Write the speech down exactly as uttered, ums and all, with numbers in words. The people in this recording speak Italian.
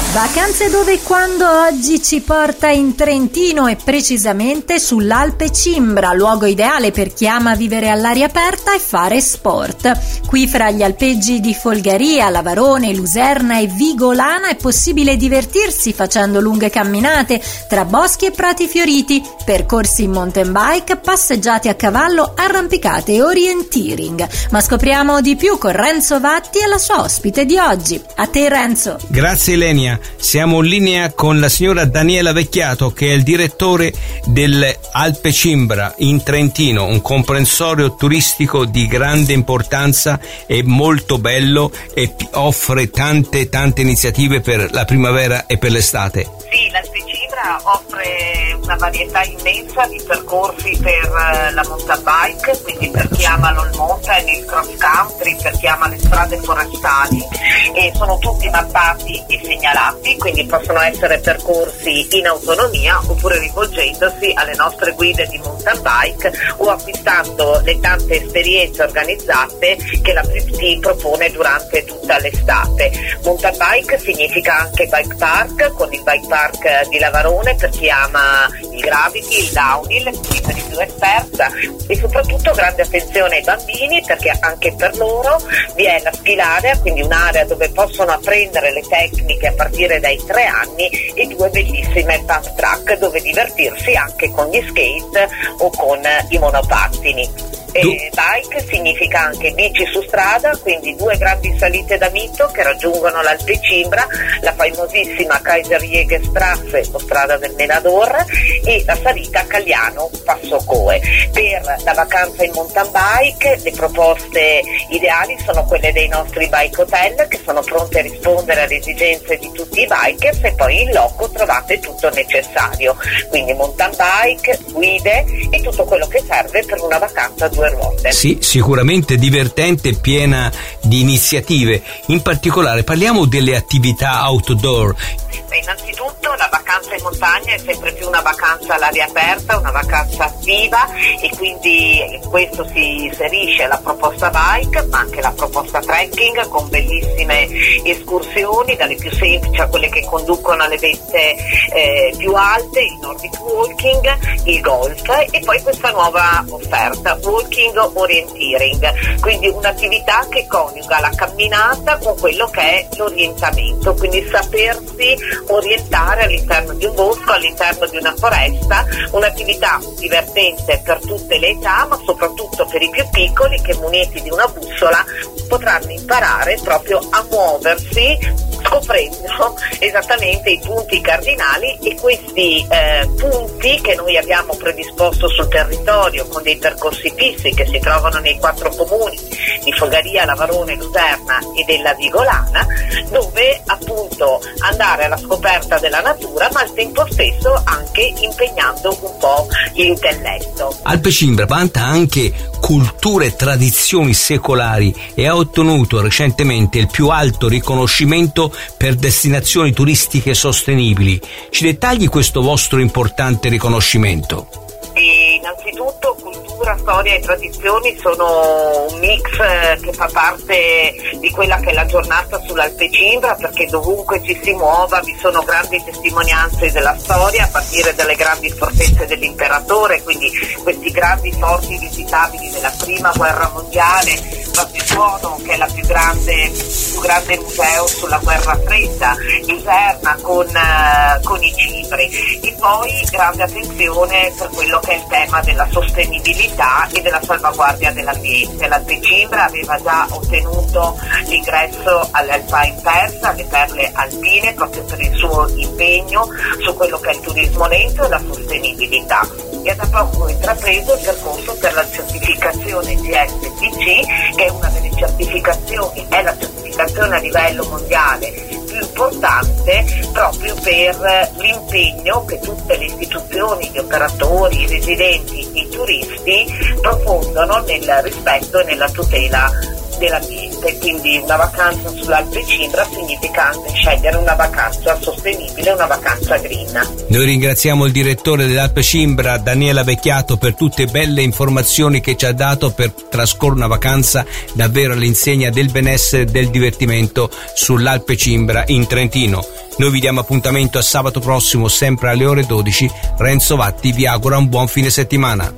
Vacanze dove e quando oggi ci porta in Trentino e precisamente sull'Alpe Cimbra, luogo ideale per chi ama vivere all'aria aperta e fare sport. Qui fra gli alpeggi di Folgaria, Lavarone, Luserna e Vigolana è possibile divertirsi facendo lunghe camminate tra boschi e prati fioriti, percorsi in mountain bike, passeggiate a cavallo, arrampicate e orienteering. Ma scopriamo di più con Renzo Vatti e la sua ospite di oggi. A te Renzo. Grazie Ilenia. Siamo in linea con la signora Daniela Vecchiato, che è il direttore dell'Alpe Cimbra in Trentino, un comprensorio turistico di grande importanza e molto bello, e offre tante tante iniziative per la primavera e per l'estate. Sì, l'Alpe Cimbra offre una varietà immensa di percorsi per la mountain bike, quindi per chi ama l'all mountain, il cross country, per chi ama le strade forestali, e sono tutti mappati e segnalati, quindi possono essere percorsi in autonomia oppure rivolgendosi alle nostre guide di mountain bike o acquistando le tante esperienze organizzate che la Pripti propone durante tutta l'estate. Mountain bike significa anche bike park, con il bike park di Lavarone per chi ama il gravity, il downhill, quindi per i più esperta, e soprattutto grande attenzione ai bambini, perché anche per loro vi è la skill area, quindi un'area dove possono apprendere le tecniche a partire dai tre anni, e due bellissime pump track dove divertirsi anche con gli skate o con i monopattini. E bike significa anche bici su strada, quindi due grandi salite da mito che raggiungono l'Alpe Cimbra, la famosissima Kaiserjägerstraße o strada del Menador, e la salita Cagliano Passo Coe. Per la vacanza in mountain bike le proposte ideali sono quelle dei nostri bike hotel, che sono pronti a rispondere alle esigenze di tutti i bikers, e poi in loco trovate tutto il necessario, quindi mountain bike, guide e tutto quello che serve per una vacanza a due ruote. Sì, sicuramente divertente e piena di iniziative. In particolare parliamo delle attività outdoor. Beh, innanzitutto la vacanza in montagna è sempre più una vacanza all'aria aperta, una vacanza attiva, e quindi in questo si inserisce la proposta bike, ma anche la proposta trekking, con bellissime escursioni, dalle più semplici a quelle che conducono alle vette eh, più alte, il Nordic walking, il golf, e poi questa nuova offerta, walking orienteering, quindi un'attività che coniuga la camminata con quello che è l'orientamento, quindi sapersi orientare all'interno di un bosco, all'interno di una foresta, un'attività divertente per tutte le età, ma soprattutto per i più piccoli, che muniti di una bussola potranno imparare proprio a muoversi scoprendo esattamente i punti cardinali, e questi eh, punti che noi abbiamo predisposto sul territorio con dei percorsi fissi che si trovano nei quattro comuni di Folgaria, Lavarone, Luserna e della Vigolana, dove appunto andare alla scoperta della natura, ma al tempo stesso anche impegnando un po' l'intelletto. Alpe Cimbra vanta anche culture e tradizioni secolari e ha ottenuto recentemente il più alto riconoscimento per destinazioni turistiche sostenibili. Ci dettagli questo vostro importante riconoscimento? E innanzitutto cultura, storia e tradizioni sono un mix che fa parte di quella che è la giornata sull'Alpe Cimbra, perché dovunque ci si muova vi sono grandi testimonianze della storia, a partire dalle grandi fortezze dell'imperatore, quindi questi grandi forti visitabili della prima guerra mondiale, Vattisuono che è la più grande, più grande museo sulla guerra fredda, Luserna con, uh, con i cibri, e poi grande attenzione per quello che è il tema della sostenibilità e della salvaguardia dell'ambiente. L'Alpe Cimbra aveva già ottenuto l'ingresso all'Alpine Persa, alle perle alpine, proprio per il suo impegno su quello che è il turismo lento e la sostenibilità, e ha da poco intrapreso il percorso per la certificazione G S P C, che è una delle certificazioni, è la certificazione a livello mondiale più importante proprio per l'impegno che tutte le istituzioni, gli operatori, i residenti, i turisti profondono nel rispetto e nella tutela dell'ambiente. Quindi una vacanza sull'Alpe Cimbra significa anche scegliere una vacanza sostenibile, una vacanza green. Noi ringraziamo il direttore dell'Alpe Cimbra, Daniela Vecchiato, per tutte belle informazioni che ci ha dato per trascorrere una vacanza davvero all'insegna del benessere e del divertimento sull'Alpe Cimbra in Trentino. Noi vi diamo appuntamento a sabato prossimo sempre alle ore dodici. Renzo Vatti vi augura un buon fine settimana.